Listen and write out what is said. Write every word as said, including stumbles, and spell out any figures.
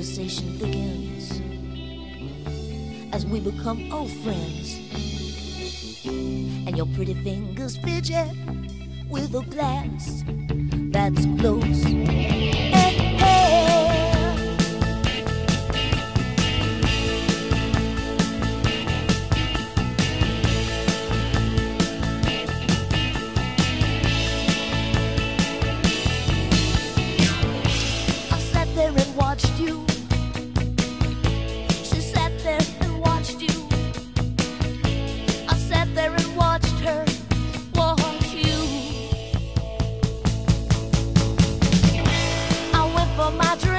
conversation begins as we become old friends, and your pretty fingers fidget with a glass that's close. Hey, hey. I sat there and watched you. She sat there and watched you. I sat there and watched her watch you. I went for my drink.